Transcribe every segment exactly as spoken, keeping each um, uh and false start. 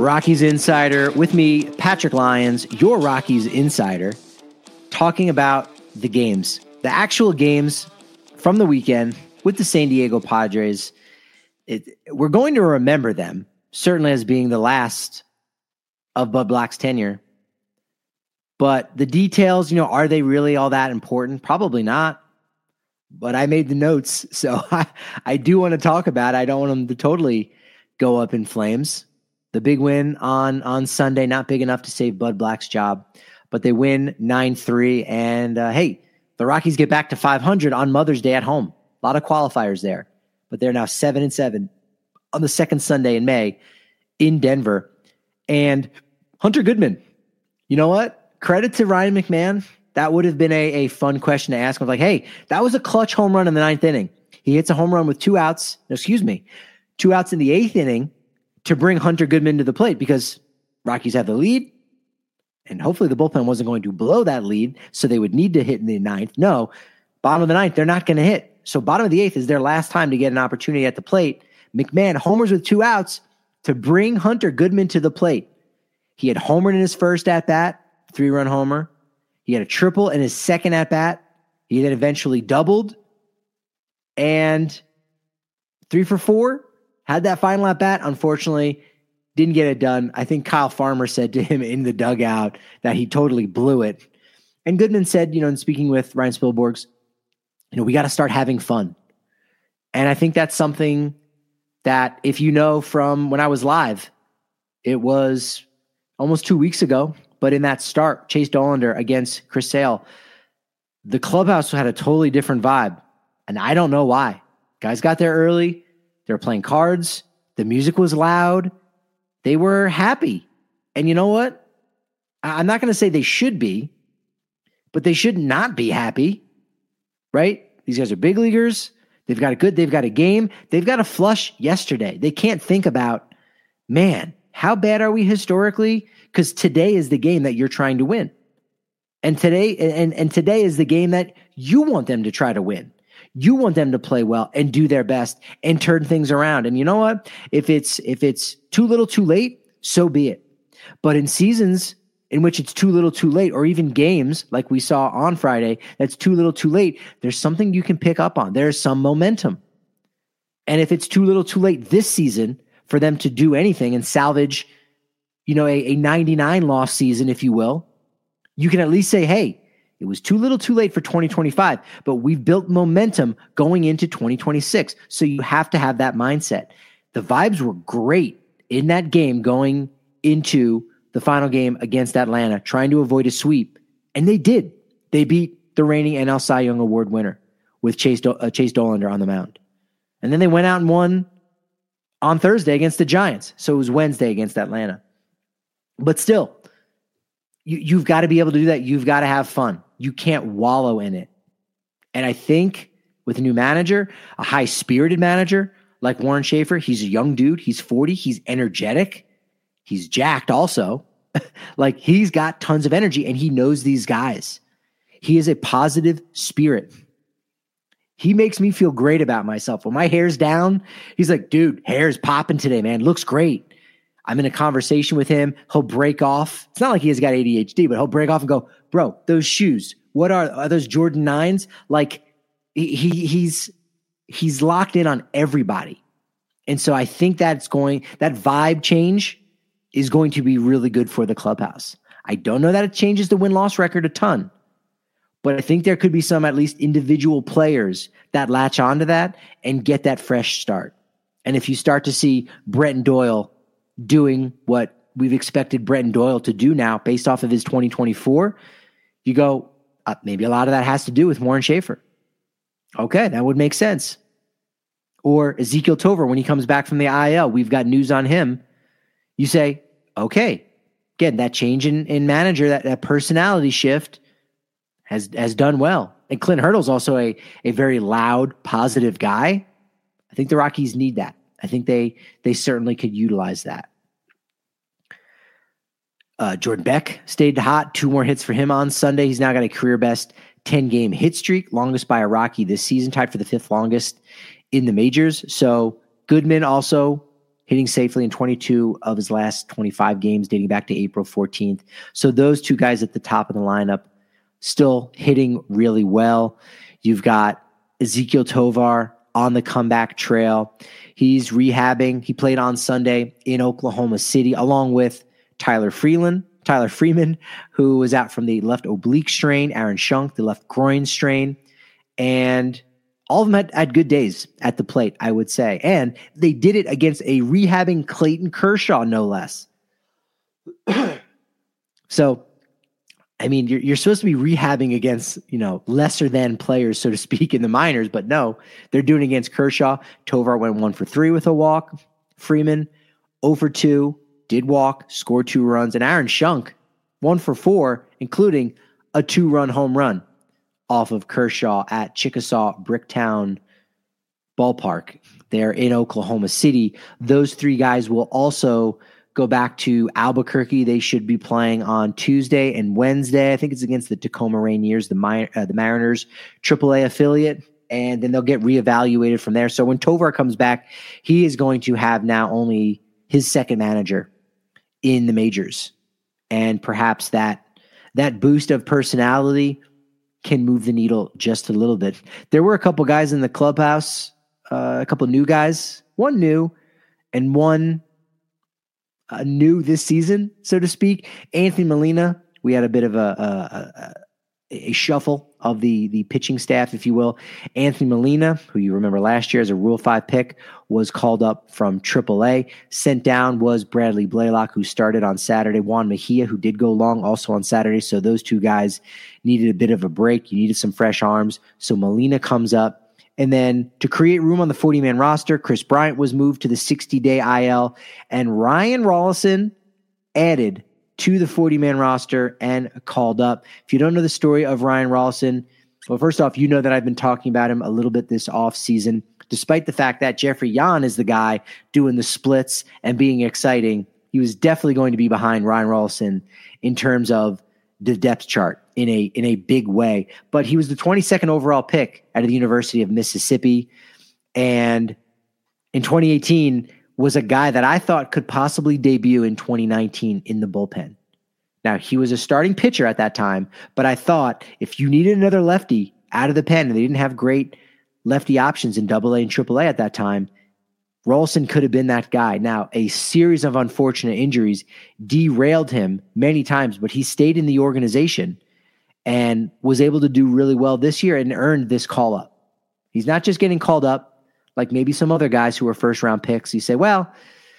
Rockies Insider with me, Patrick Lyons, your Rockies Insider, talking about the games, the actual games from the weekend with the San Diego Padres. It, we're going to remember them, certainly as being the last of Bud Black's tenure. But the details, you know, are they really all that important? Probably not. But I made the notes, so I, I do want to talk about it. I don't want them to totally go up in flames. The big win on, on Sunday, not big enough to save Bud Black's job, but they win nine three. And, uh, hey, the Rockies get back to five hundred on Mother's Day at home. A lot of qualifiers there, but they're now seven and seven on the second Sunday in May in Denver. And Hunter Goodman, you know what? Credit to Ryan McMahon. That would have been a, a fun question to ask him. Like, hey, that was a clutch home run in the ninth inning. He hits a home run with two outs. No, excuse me, two outs in the eighth inning to bring Hunter Goodman to the plate because Rockies have the lead, and hopefully the bullpen wasn't going to blow that lead, so they would need to hit in the ninth. No, bottom of the ninth, they're not going to hit. So bottom of the eighth is their last time to get an opportunity at the plate. McMahon homers with two outs to bring Hunter Goodman to the plate. He had homered in his first at-bat, three-run homer. He had a triple in his second at-bat. He then eventually doubled, and three for four. Had that final at bat, unfortunately, didn't get it done. I think Kyle Farmer said to him in the dugout that he totally blew it. And Goodman said, you know, in speaking with Ryan Spielborgs, you know, we got to start having fun. And I think that's something that if you know from when I was live, it was almost two weeks ago, but in that start, Chase Dollander against Chris Sale, the clubhouse had a totally different vibe. And I don't know why. Guys got there early. They were playing cards. The music was loud. They were happy. And you know what? I'm not going to say they should be, but they should not be happy, right? These guys are big leaguers. They've got a good, they've got a game. They've got a flush yesterday. They can't think about, man, how bad are we historically? Because today is the game that you're trying to win. And today, and, and today is the game that you want them to try to win. You want them to play well and do their best and turn things around. And you know what? If it's if it's too little too late, so be it. But in seasons in which it's too little too late, or even games like we saw on Friday, that's too little too late, there's something you can pick up on. There's some momentum. And if it's too little too late this season for them to do anything and salvage, you know, a, a ninety-nine loss season, if you will, you can at least say, hey, it was too little too late for twenty twenty-five, but we've built momentum going into twenty twenty-six. So you have to have that mindset. The vibes were great in that game going into the final game against Atlanta, trying to avoid a sweep. And they did. They beat the reigning N L Cy Young Award winner with Chase, Do- uh, Chase Dollander on the mound. And then they went out and won on Thursday against the Giants. So it was Wednesday against Atlanta. But still, you, you've got to be able to do that. You've got to have fun. You can't wallow in it. And I think with a new manager, a high-spirited manager like Warren Schaefer, he's a young dude. He's forty. He's energetic. He's jacked also. Like, he's got tons of energy, and he knows these guys. He is a positive spirit. He makes me feel great about myself. When my hair's down, he's like, dude, hair's popping today, man. Looks great. I'm in a conversation with him. He'll break off. It's not like he has got A D H D, but he'll break off and go, bro, those shoes, what are, are those Jordan nines? Like, he, he's, he's locked in on everybody. And so I think that's going, that vibe change is going to be really good for the clubhouse. I don't know that it changes the win-loss record a ton, but I think there could be some at least individual players that latch onto that and get that fresh start. And if you start to see Brenton Doyle doing what we've expected Brenton Doyle to do now based off of his twenty twenty-four, you go, uh, maybe a lot of that has to do with Warren Schaefer. Okay, that would make sense. Or Ezekiel Tover, when he comes back from the I L, we've got news on him. You say, okay, again, that change in, in manager, that, that personality shift has has done well. And Clint Hurdle's also a, a very loud, positive guy. I think the Rockies need that. I think they they certainly could utilize that. Uh, Jordan Beck stayed hot. Two more hits for him on Sunday. He's now got a career-best ten-game hit streak, longest by a Rocky this season, tied for the fifth longest in the majors. So Goodman also hitting safely in twenty-two of his last twenty-five games dating back to April fourteenth. So those two guys at the top of the lineup still hitting really well. You've got Ezequiel Tovar on the comeback trail. He's rehabbing. He played on Sunday in Oklahoma City along with Tyler Freeland, Tyler Freeman, who was out from the left oblique strain, Aaron Schunk, the left groin strain, and all of them had, had good days at the plate, I would say. And they did it against a rehabbing Clayton Kershaw, no less. So, I mean, you're, you're supposed to be rehabbing against, you know, lesser than players, so to speak, in the minors, but no, they're doing it against Kershaw. Tovar went one for three with a walk. Freeman, zero for two, did walk, scored two runs. And Aaron Schunk, one for four, including a two-run home run off of Kershaw at Chickasaw Bricktown Ballpark there in Oklahoma City. Those three guys will also go back to Albuquerque. They should be playing on Tuesday and Wednesday. I think it's against the Tacoma Rainiers, the, Mi- uh, the Mariners triple A affiliate, and then they'll get reevaluated from there. So when Tovar comes back, he is going to have now only his second manager in the majors, and perhaps that that boost of personality can move the needle just a little bit. There were a couple guys in the clubhouse, uh, a couple new guys, one new and one uh, new this season, so to speak. Anthony Molina, we had a bit of a, a, a, a shuffle of the, the pitching staff, if you will. Anthony Molina, who you remember last year as a Rule five pick, was called up from triple A. Sent down was Bradley Blaylock, who started on Saturday. Juan Mejia, who did go long, also on Saturday. So those two guys needed a bit of a break. You needed some fresh arms. So Molina comes up. And then to create room on the forty-man roster, Chris Bryant was moved to the sixty-day I L. And Ryan Rollison added to the forty-man roster and called up. If you don't know the story of Ryan Rollison, well, first off, you know that I've been talking about him a little bit this offseason, despite the fact that Jeffrey Yan is the guy doing the splits and being exciting. He was definitely going to be behind Ryan Rollison in terms of the depth chart in a in a big way. But he was the twenty-second overall pick out of the University of Mississippi. And in twenty eighteen was a guy that I thought could possibly debut in twenty nineteen in the bullpen. Now, he was a starting pitcher at that time, but I thought if you needed another lefty out of the pen, and they didn't have great lefty options in double A and triple A at that time, Rollison could have been that guy. Now, a series of unfortunate injuries derailed him many times, but he stayed in the organization and was able to do really well this year and earned this call up. He's not just getting called up like maybe some other guys who are first round picks. You say, well,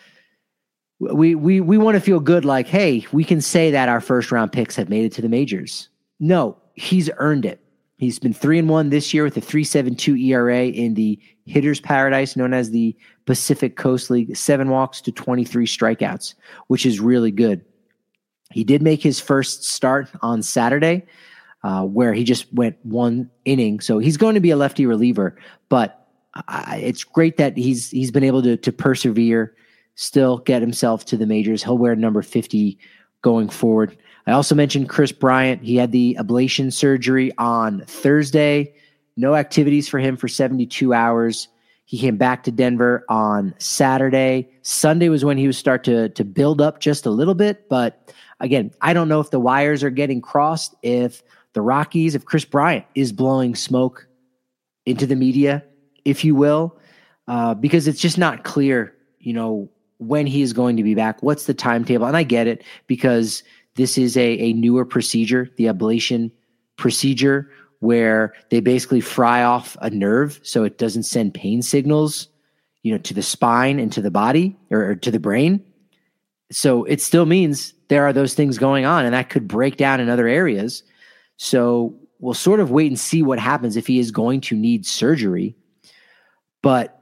we we we want to feel good like, hey, we can say that our first round picks have made it to the majors. No, he's earned it. He's been three and one this year with a three point seven two E R A in the hitter's paradise known as the Pacific Coast League, seven walks to twenty-three strikeouts, which is really good. He did make his first start on Saturday, uh, where he just went one inning. So he's going to be a lefty reliever, but uh, it's great that he's he's been able to to persevere, still get himself to the majors. He'll wear number fifty going forward. I also mentioned Chris Bryant. He had the ablation surgery on Thursday. No activities for him for seventy-two hours. He came back to Denver on Saturday. Sunday was when he would start to, to build up just a little bit. But again, I don't know if the wires are getting crossed, if the Rockies, if Chris Bryant is blowing smoke into the media, if you will, uh, because it's just not clear, you know, when he is going to be back. What's the timetable? And I get it, because this is a, a newer procedure, the ablation procedure, where they basically fry off a nerve so it doesn't send pain signals, you know, to the spine and to the body or, or to the brain. So it still means there are those things going on, and that could break down in other areas. So we'll sort of wait and see what happens if he is going to need surgery. But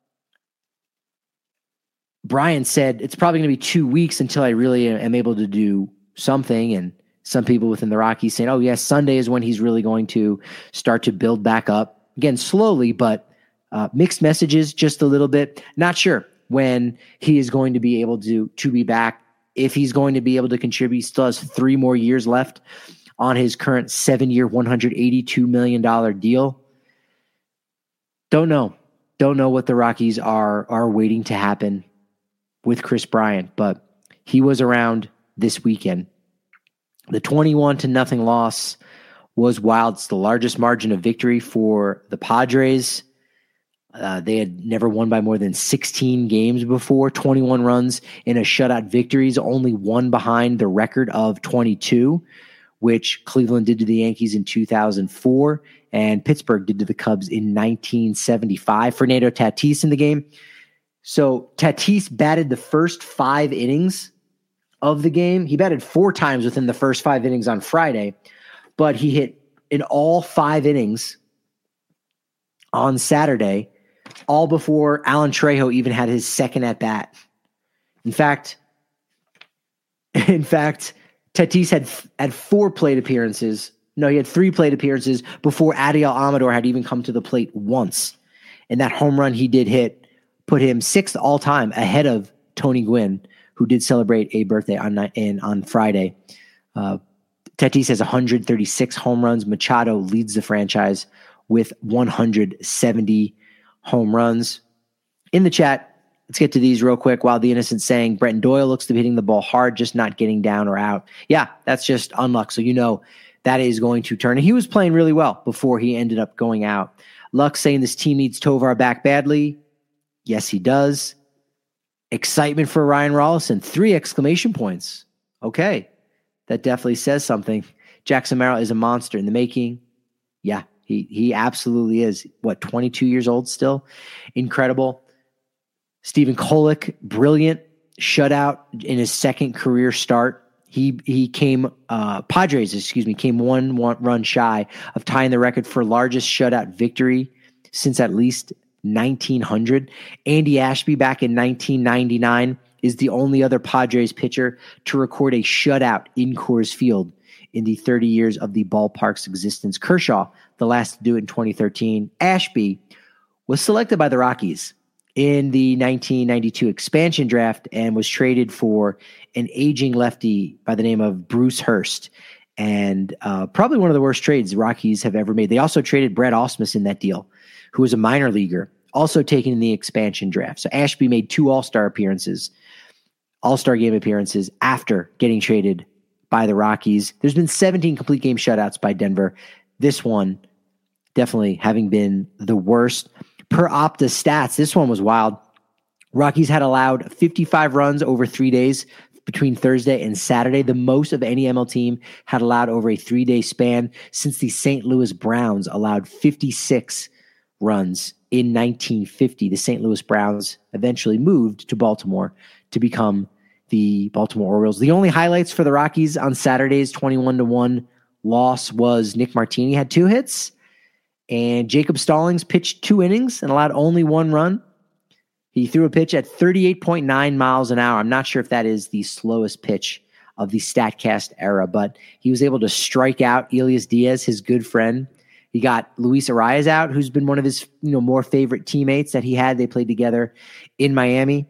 Brian said it's probably going to be two weeks until I really am able to do something. And some people within the Rockies saying, oh, yes, Sunday is when he's really going to start to build back up. Again, slowly, but uh, mixed messages just a little bit. Not sure when he is going to be able to, to be back, if he's going to be able to contribute. He still has three more years left on his current seven-year, one hundred eighty-two million dollars deal. Don't know. Don't know what the Rockies are are waiting to happen. with Chris Bryant, but he was around this weekend. The twenty-one to nothing loss was wild. It's the largest margin of victory for the Padres. Uh, they had never won by more than sixteen games before, twenty-one runs in a shutout victories, only one behind the record of twenty-two, which Cleveland did to the Yankees in two thousand four and Pittsburgh did to the Cubs in nineteen seventy-five. Fernando Tatis in the game. So Tatis batted the first five innings of the game. He batted four times within the first five innings on Friday, but he hit in all five innings on Saturday, all before Alan Trejo even had his second at bat. In fact, in fact, Tatis had had four plate appearances. No, he had three plate appearances before Adiel Amador had even come to the plate once. And that home run he did hit put him sixth all time, ahead of Tony Gwynn, who did celebrate a birthday on in, on Friday. Uh, Tatis has one hundred thirty-six home runs. Machado leads the franchise with one hundred seventy home runs. In the chat, let's get to these real quick. While the Innocent's saying Brenton Doyle looks to be hitting the ball hard, just not getting down or out. Yeah, that's just unluck. So you know that is going to turn. And he was playing really well before he ended up going out. Luck saying this team needs Tovar back badly. Yes, he does. Excitement for Ryan Rollison. Three exclamation points. Okay. That definitely says something. Jackson Merrill is a monster in the making. Yeah, he he absolutely is. What, twenty-two years old still? Incredible. Stephen Kolek, brilliant shutout in his second career start. He he came, uh, Padres, excuse me, came one, one run shy of tying the record for largest shutout victory since at least nineteen hundred. Andy Ashby back in nineteen ninety-nine is the only other Padres pitcher to record a shutout in Coors Field in the thirty years of the ballpark's existence. Kershaw, the last to do it in twenty thirteen. Ashby was selected by the Rockies in the nineteen ninety-two expansion draft and was traded for an aging lefty by the name of Bruce Hurst. And uh, probably one of the worst trades the Rockies have ever made. They also traded Brett Ausmus in that deal, who was a minor leaguer, also taken in the expansion draft. So Ashby made two All-Star appearances, All-Star game appearances after getting traded by the Rockies. There's been seventeen complete game shutouts by Denver. This one definitely having been the worst. Per Opta stats, this one was wild. Rockies had allowed fifty-five runs over three days between Thursday and Saturday, the most of any M L team had allowed over a three-day span since the Saint Louis Browns allowed fifty-six runs in nineteen fifty. The Saint Louis Browns eventually moved to Baltimore to become the Baltimore Orioles. The only highlights for the Rockies on Saturday's twenty-one to one loss was Nick Martini had two hits, and Jacob Stallings pitched two innings and allowed only one run. He threw a pitch at thirty-eight point nine miles an hour. I'm not sure if that is the slowest pitch of the StatCast era, but he was able to strike out Elias Diaz, his good friend. He got Luis Arias out, who's been one of his you know more favorite teammates that he had. They played together in Miami.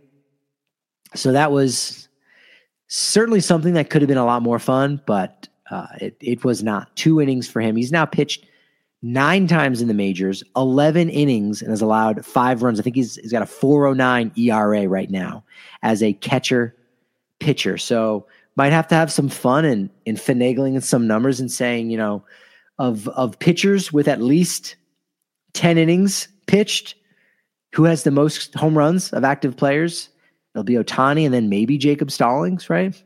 So that was certainly something that could have been a lot more fun, but uh, it, it was not. Two innings for him. He's now pitched nine times in the majors, eleven innings, and has allowed five runs. I think he's he's got a four oh nine E R A right now as a catcher pitcher. So might have to have some fun and in, in finagling some numbers and saying, you know, of of pitchers with at least ten innings pitched, who has the most home runs of active players? It'll be Ohtani and then maybe Jacob Stallings, right?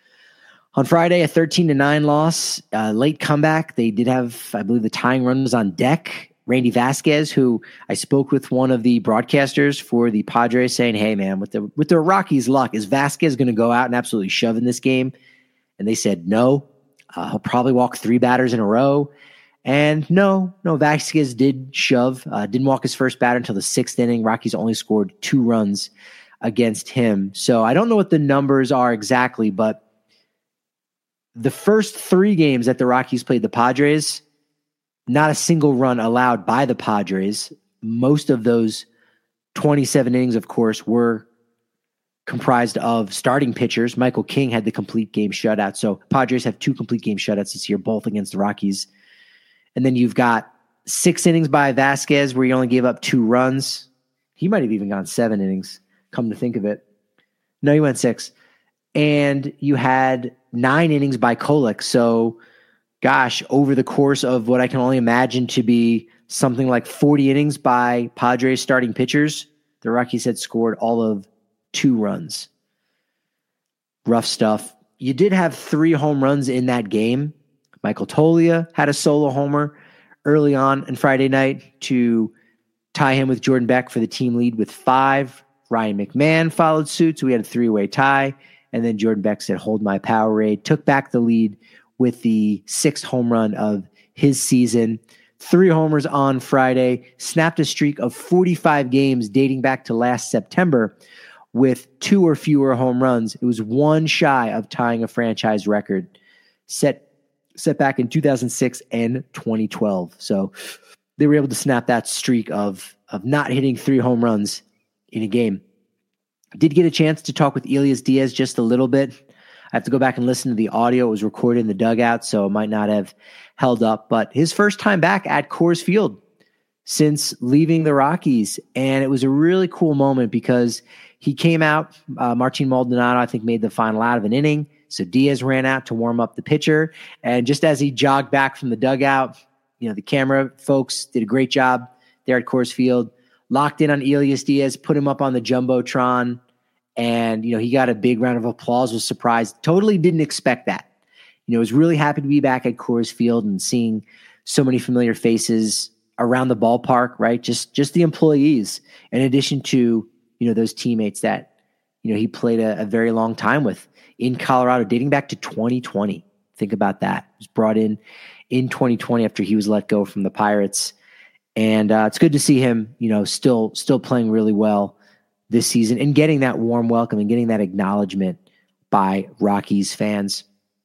On Friday, a thirteen to nine loss, uh, late comeback. They did have, I believe, the tying run was on deck. Randy Vasquez, who I spoke with one of the broadcasters for the Padres, saying, "Hey, man, with the with the Rockies' luck, is Vasquez going to go out and absolutely shove in this game?" And they said no. Uh, he'll probably walk three batters in a row. And no, no, Vasquez did shove. Uh, didn't walk his first batter until the sixth inning. Rockies only scored two runs against him. So I don't know what the numbers are exactly, but the first three games that the Rockies played the Padres, not a single run allowed by the Padres. Most of those twenty-seven innings, of course, were comprised of starting pitchers. Michael King had the complete game shutout. So Padres have two complete game shutouts this year, both against the Rockies. And then you've got six innings by Vasquez where he only gave up two runs. He might have even gone seven innings, come to think of it. No, you went six. And you had nine innings by Kolek. So, gosh, over the course of what I can only imagine to be something like forty innings by Padres starting pitchers, the Rockies had scored all of two runs. Rough stuff. You did have three home runs in that game. Michael Toglia had a solo homer early on on Friday night to tie him with Jordan Beck for the team lead with five. Ryan McMahon followed suit, so we had a three-way tie. And then Jordan Beck said, hold my Powerade, took back the lead with the sixth home run of his season. Three homers on Friday, snapped a streak of forty-five games dating back to last September with two or fewer home runs. It was one shy of tying a franchise record set set back in two thousand six and twenty twelve. So they were able to snap that streak of, of not hitting three home runs in a game. Did get a chance to talk with Elias Diaz just a little bit. I have to go back and listen to the audio. It was recorded in the dugout, so it might not have held up. But his first time back at Coors Field since leaving the Rockies. And it was a really cool moment because he came out. Uh, Martin Maldonado, I think, made the final out of an inning. So Diaz ran out to warm up the pitcher. And just as he jogged back from the dugout, you know, the camera folks did a great job there at Coors Field. Locked in on Elias Diaz, put him up on the Jumbotron, and, you know, he got a big round of applause, was surprised. Totally didn't expect that. You know, was really happy to be back at Coors Field and seeing so many familiar faces around the ballpark, right? Just just the employees, in addition to, you know, those teammates that, you know, he played a, a very long time with in Colorado, dating back to twenty twenty. Think about that. He was brought in in twenty twenty after he was let go from the Pirates. And uh, it's good to see him, you know, still still playing really well this season and getting that warm welcome and getting that acknowledgement by Rockies fans.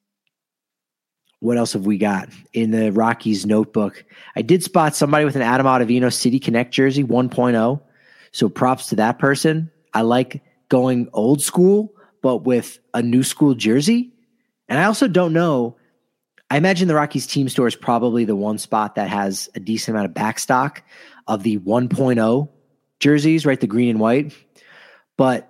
What else have we got in the Rockies notebook? I did spot somebody with an Adam Ottavino City Connect jersey one point oh. So props to that person. I like going old school, but with a new school jersey. And I also don't know. I imagine the Rockies team store is probably the one spot that has a decent amount of backstock of the one point oh jerseys, right? The green and white. But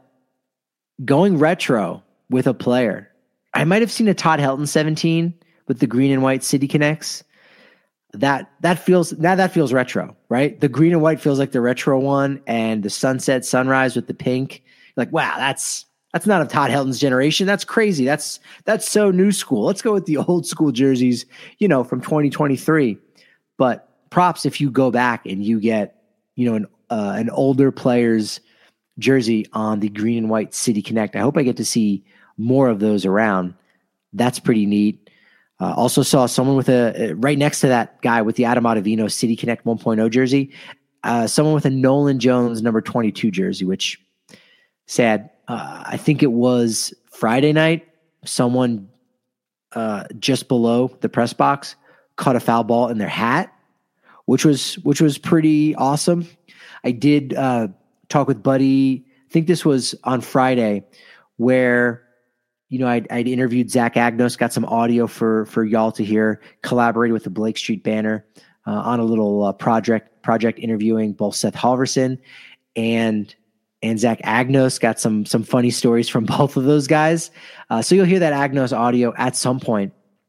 going retro with a player, I might have seen a Todd Helton seventeen with the green and white City Connects. That that feels now that feels retro, right? The green and white feels like the retro one, and the sunset sunrise with the pink. Like, wow, that's That's not of Todd Helton's generation. That's crazy. That's that's so new school. Let's go with the old school jerseys, you know, from twenty twenty-three. But props if you go back and you get, you know, an uh, an older player's jersey on the green and white City Connect. I hope I get to see more of those around. That's pretty neat. Uh, also saw someone with a uh, right next to that guy with the Adam Ottavino City Connect one point oh jersey, uh, someone with a Nolan Jones number twenty-two jersey, which sad. Uh, I think it was Friday night. Someone uh, just below the press box caught a foul ball in their hat, which was which was pretty awesome. I did uh, talk with Buddy. I think this was on Friday, where you know I'd, I'd interviewed Zach Agnos, got some audio for for y'all to hear. Collaborated with the Blake Street Banner uh, on a little uh, project project interviewing both Seth Halverson and. And Zach Agnos. Got some some funny stories from both of those guys. Uh, so you'll hear that Agnos audio at some point.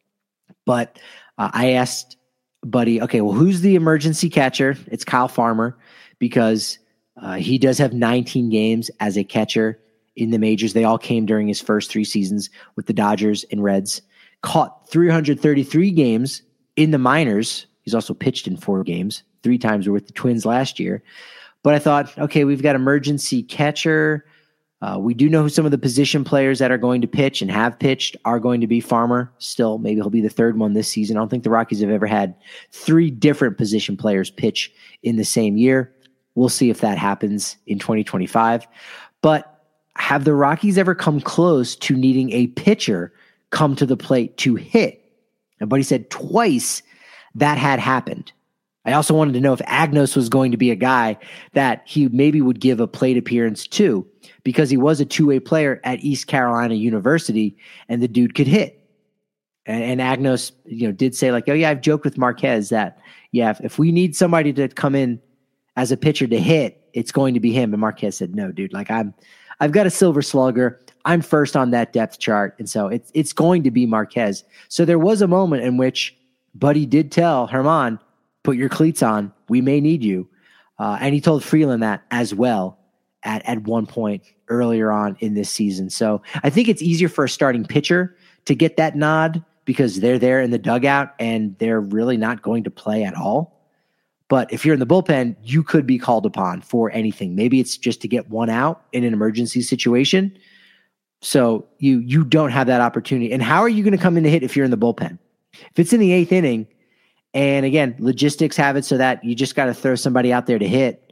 But uh, I asked Buddy, okay, well, who's the emergency catcher? It's Kyle Farmer, because uh, he does have nineteen games as a catcher in the majors. They all came during his first three seasons with the Dodgers and Reds. Caught three hundred thirty-three games in the minors. He's also pitched in four games. Three times were with the Twins last year. But I thought, okay, we've got emergency catcher. Uh, we do know who some of the position players that are going to pitch and have pitched are going to be. Farmer still. Maybe he'll be the third one this season. I don't think the Rockies have ever had three different position players pitch in the same year. We'll see if that happens in twenty twenty-five. But have the Rockies ever come close to needing a pitcher come to the plate to hit? And Buddy said twice that had happened. I also wanted to know if Agnos was going to be a guy that he maybe would give a plate appearance to, because he was a two-way player at East Carolina University, and the dude could hit. And, and Agnos, you know, did say like, oh yeah, I've joked with Marquez that, yeah, if, if we need somebody to come in as a pitcher to hit, it's going to be him. And Marquez said, no, dude, like I'm, I've got a silver slugger. I'm first on that depth chart. And so it's, it's going to be Marquez. So there was a moment in which Buddy did tell Germán, put your cleats on. We may need you. Uh, and he told Freeland that as well at, at one point earlier on in this season. So I think it's easier for a starting pitcher to get that nod because they're there in the dugout and they're really not going to play at all. But if you're in the bullpen, you could be called upon for anything. Maybe it's just to get one out in an emergency situation. So you you don't have that opportunity. And how are you going to come in to hit if you're in the bullpen? If it's in the eighth inning, and again, logistics have it so that you just got to throw somebody out there to hit.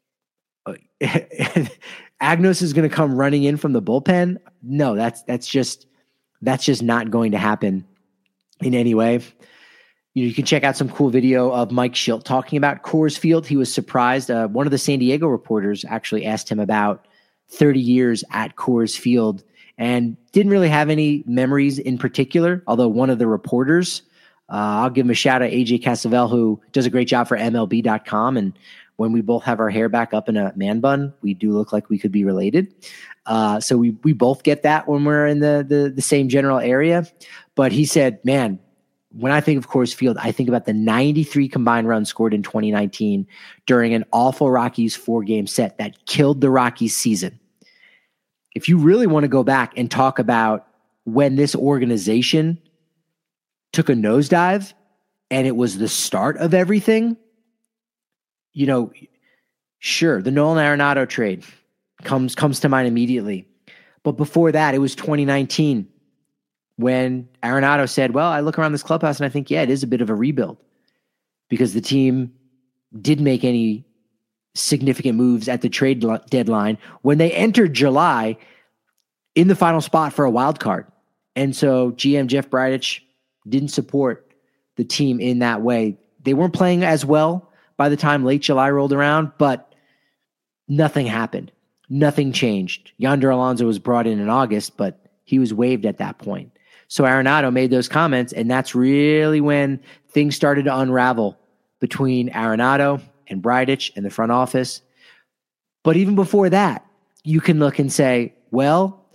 Agnos is going to come running in from the bullpen. No, that's that's just that's just not going to happen in any way. You know, you can check out some cool video of Mike Schilt talking about Coors Field. He was surprised. Uh, one of the San Diego reporters actually asked him about thirty years at Coors Field and didn't really have any memories in particular, although one of the reporters, uh, I'll give him a shout out, A J Casavel, who does a great job for M L B dot com. And when we both have our hair back up in a man bun, we do look like we could be related. Uh, so we we both get that when we're in the, the the same general area. But he said, man, when I think of Coors Field, I think about the ninety-three combined runs scored in twenty nineteen during an awful Rockies four-game set that killed the Rockies season. If you really want to go back and talk about when this organization took a nosedive and it was the start of everything, you know, sure, the Nolan Arenado trade comes comes to mind immediately. But before that, it was twenty nineteen. When Arenado said, well, I look around this clubhouse and I think, yeah, it is a bit of a rebuild because the team didn't make any significant moves at the trade deadline when they entered July in the final spot for a wild card. And so G M Jeff Bridich didn't support the team in that way. They weren't playing as well by the time late July rolled around, but nothing happened. Nothing changed. Yonder Alonso was brought in in August, but he was waived at that point. So Arenado made those comments, and that's really when things started to unravel between Arenado and Bridich and the front office. But even before that, you can look and say, well,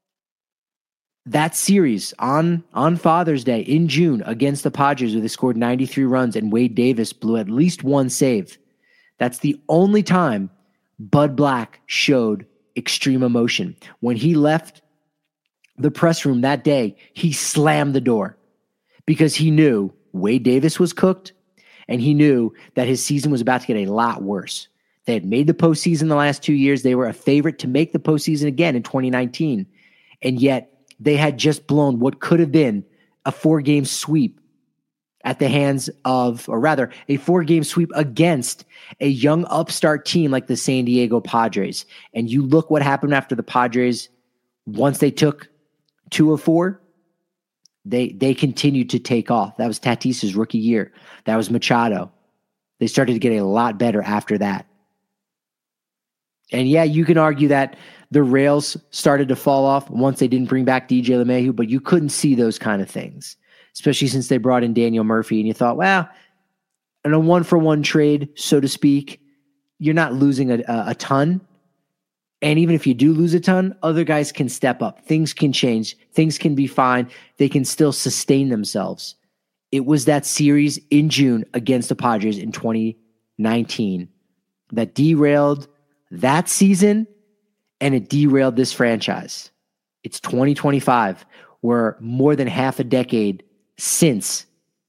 that series on, on Father's Day in June against the Padres where they scored ninety-three runs and Wade Davis blew at least one save. That's the only time Bud Black showed extreme emotion. When he left the press room that day, he slammed the door because he knew Wade Davis was cooked and he knew that his season was about to get a lot worse. They had made the postseason the last two years. They were a favorite to make the postseason again in twenty nineteen. And yet they had just blown what could have been a four-game sweep at the hands of, or rather, a four-game sweep against a young upstart team like the San Diego Padres. And you look what happened after the Padres, once they took two of four, they they continued to take off. That was Tatis's rookie year. That was Machado. They started to get a lot better after that. And yeah, you can argue that the rails started to fall off once they didn't bring back D J LeMahieu, but you couldn't see those kind of things, especially since they brought in Daniel Murphy. And you thought, well, in a one-for-one trade, so to speak, you're not losing a, a, a ton. And even if you do lose a ton, other guys can step up. Things can change. Things can be fine. They can still sustain themselves. It was that series in June against the Padres in twenty nineteen that derailed that season, and it derailed this franchise. It's twenty twenty-five. We're more than half a decade since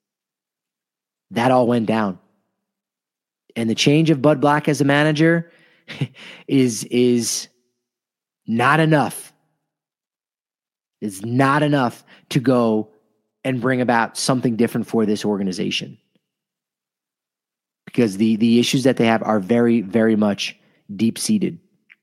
that all went down. And the change of Bud Black as a manager is is not enough. It's not enough to go and bring about something different for this organization. Because the, the issues that they have are very, very much deep-seated.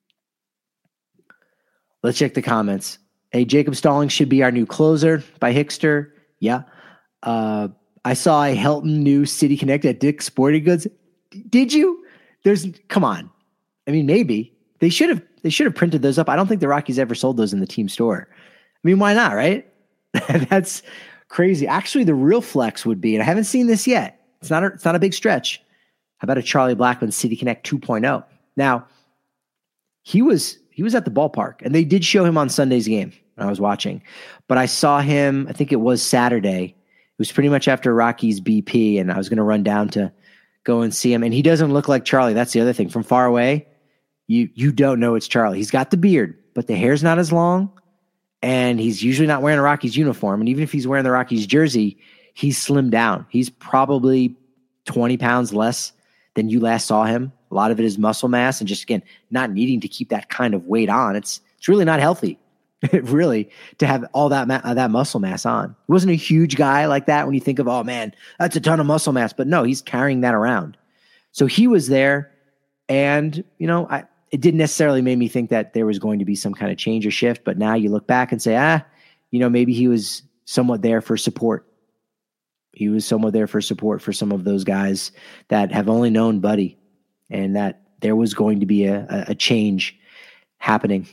Let's check the comments. Hey, Jacob Stallings should be our new closer by Hickster. Yeah. Uh, I saw a Helton new City Connect at Dick's Sporting Goods. Did you? There's, come on. I mean, maybe they should have. They should have printed those up. I don't think the Rockies ever sold those in the team store. I mean, why not? Right? That's crazy. Actually, the real flex would be, and I haven't seen this yet. It's not. A, it's not a big stretch. How about a Charlie Blackmon City Connect two point oh? Now, he was he was at the ballpark, and they did show him on Sunday's game when I was watching. But I saw him, I think it was Saturday. It was pretty much after Rockies B P, and I was going to run down to go and see him. And he doesn't look like Charlie. That's the other thing. From far away, you you don't know it's Charlie. He's got the beard, but the hair's not as long, and he's usually not wearing a Rockies uniform. And even if he's wearing the Rockies jersey, he's slimmed down. He's probably twenty pounds less than you last saw him. A lot of it is muscle mass and just, again, not needing to keep that kind of weight on. It's it's really not healthy, really, to have all that ma- that muscle mass on. He wasn't a huge guy like that when you think of, oh, man, that's a ton of muscle mass. But no, he's carrying that around. So he was there, and, you know, I, it didn't necessarily make me think that there was going to be some kind of change or shift. But now you look back and say, ah, you know, maybe he was somewhat there for support. He was somewhat there for support for some of those guys that have only known Buddy, and that there was going to be a, a change happening.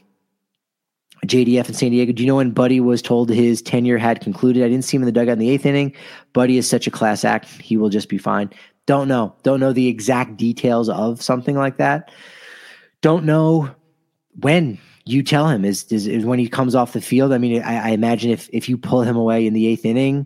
J D F in San Diego, do you know when Buddy was told his tenure had concluded? I didn't see him in the dugout in the eighth inning. Buddy is such a class act. He will just be fine. Don't know. Don't know the exact details of something like that. Don't know when you tell him is, is, is when he comes off the field. I mean, I, I imagine if, if you pull him away in the eighth inning,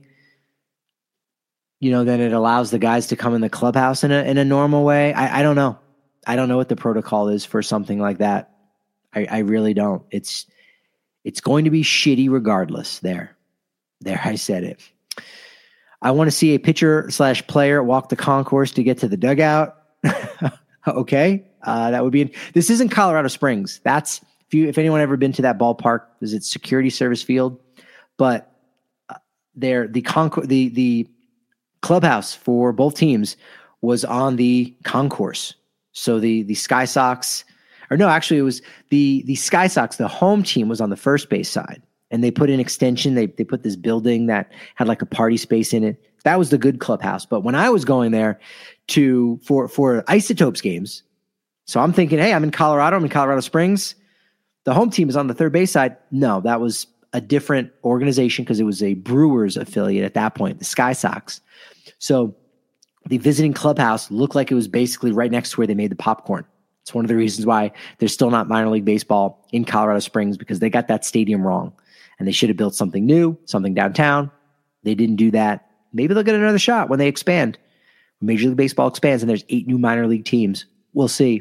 you know, then it allows the guys to come in the clubhouse in a in a normal way. I, I don't know. I don't know what the protocol is for something like that. I, I really don't. It's it's going to be shitty regardless. There. There, I said it. I want to see a pitcher slash player walk the concourse to get to the dugout. Okay. Uh, that would be, this isn't Colorado Springs. That's, if you, if anyone ever been to that ballpark, is it Security Service Field? But uh, there, the concourse, the, the, clubhouse for both teams was on the concourse. So the the Sky Sox, or no, actually it was the the Sky Sox, the home team was on the first base side. And they put an extension, they they put this building that had like a party space in it. That was the good clubhouse. But when I was going there to for for Isotopes games, so I'm thinking, hey, I'm in Colorado, I'm in Colorado Springs. The home team is on the third base side. No, that was a different organization because it was a Brewers affiliate at that point, the Sky Sox. So the visiting clubhouse looked like it was basically right next to where they made the popcorn. It's one of the reasons why there's still not minor league baseball in Colorado Springs, because they got that stadium wrong and they should have built something new, something downtown. They didn't do that. Maybe they'll get another shot when they expand. Major League Baseball expands and there's eight new minor league teams. We'll see.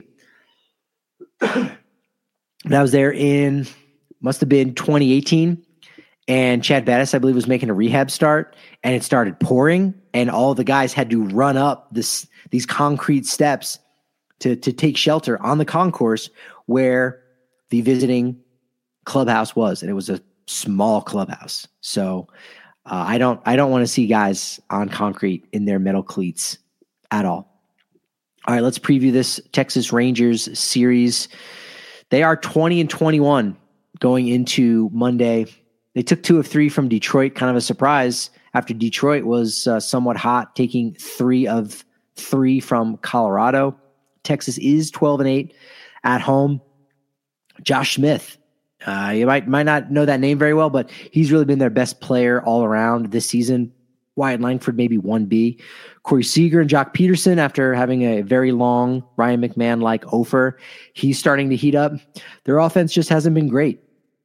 That was there in, must have been twenty eighteen. And Chad Bettis, I believe, was making a rehab start, and it started pouring, and all the guys had to run up this these concrete steps to to take shelter on the concourse where the visiting clubhouse was, and it was a small clubhouse. So uh, I don't I don't want to see guys on concrete in their metal cleats at all. All right, let's preview this Texas Rangers series. They are twenty and twenty-one going into Monday. They took two of three from Detroit, kind of a surprise after Detroit was uh, somewhat hot, taking three of three from Colorado. Texas is twelve and eight at home. Josh Smith, uh, you might might not know that name very well, but he's really been their best player all around this season. Wyatt Langford, maybe one B. Corey Seager and Jock Peterson, after having a very long Ryan McMahon-like offer, he's starting to heat up. Their offense just hasn't been great.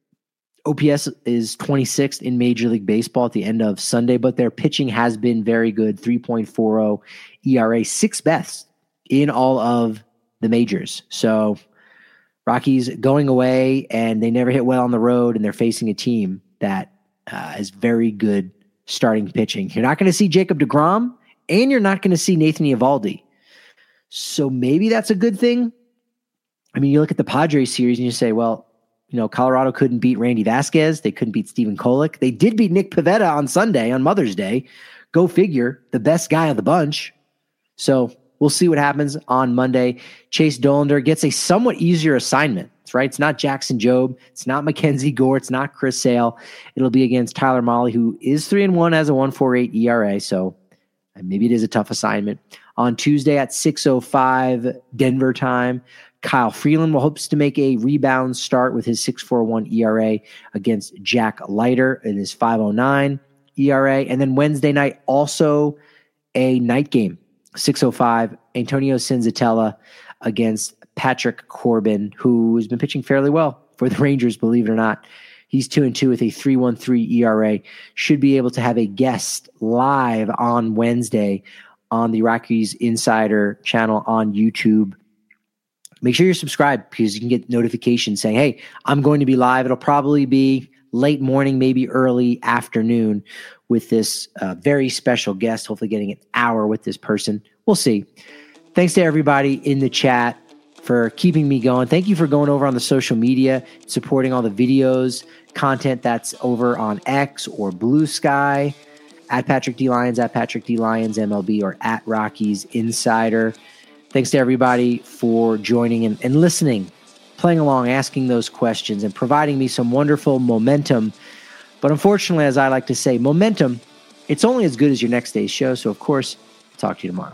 O P S is twenty-sixth in Major League Baseball at the end of Sunday, but their pitching has been very good. three point four oh E R A, sixth best in all of the majors. So Rockies going away, and they never hit well on the road, and they're facing a team that uh, is very good starting pitching. You're not going to see Jacob deGrom, and you're not going to see Nathan Eovaldi. So maybe that's a good thing. I mean, you look at the Padres series and you say, well, you know, Colorado couldn't beat Randy Vasquez. They couldn't beat Stephen Kolek. They did beat Nick Pivetta on Sunday, on Mother's Day. Go figure, the best guy of the bunch. So we'll see what happens on Monday. Chase Dollander gets a somewhat easier assignment. That's right. It's not Jackson Jobe. It's not Mackenzie Gore. It's not Chris Sale. It'll be against Tyler Mahle, who is three and one, has a one point four eight E R A. So maybe it is a tough assignment. On Tuesday at six oh five Denver time, Kyle Freeland will hopes to make a rebound start with his six point four one E R A against Jack Leiter in his five point oh nine E R A. And then Wednesday night, also a night game, six oh five, Antonio Senzatella against Patrick Corbin, who has been pitching fairly well for the Rangers, believe it or not. He's two and two with a three point one three E R A. Should be able to have a guest live on Wednesday on the Rockies Insider channel on YouTube. Make sure you're subscribed because you can get notifications saying, hey, I'm going to be live. It'll probably be late morning, maybe early afternoon with this uh, very special guest, hopefully getting an hour with this person. We'll see. Thanks to everybody in the chat for keeping me going. Thank you for going over on the social media, supporting all the videos, content that's over on X or Blue Sky, at Patrick D. Lyons, at Patrick D. Lyons M L B, or at Rockies Insider. Thanks to everybody for joining and, and listening, playing along, asking those questions, and providing me some wonderful momentum. But unfortunately, as I like to say, momentum, it's only as good as your next day's show. So, of course, I'll talk to you tomorrow.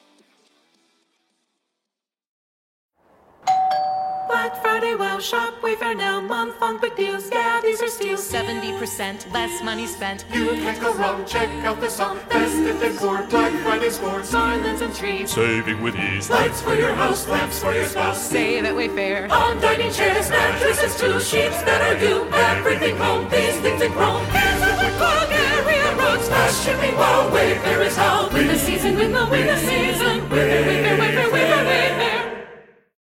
Black Friday, wow, shop, Wayfair now, month-long big deals, yeah, these are steals. seventy percent less money spent. You can't go wrong, check out this song. Festive decor, Black Friday scores. Garlands and trees, Saving with ease. Lights for your house, lamps for your spouse. save at Wayfair. On dining chairs, mattresses too, sheets that are you. Everything home, these things in chrome. Here's the quick area rugs. Fast shipping, wow, Wayfair is how. Win the season, win the, win the season, win, win, win.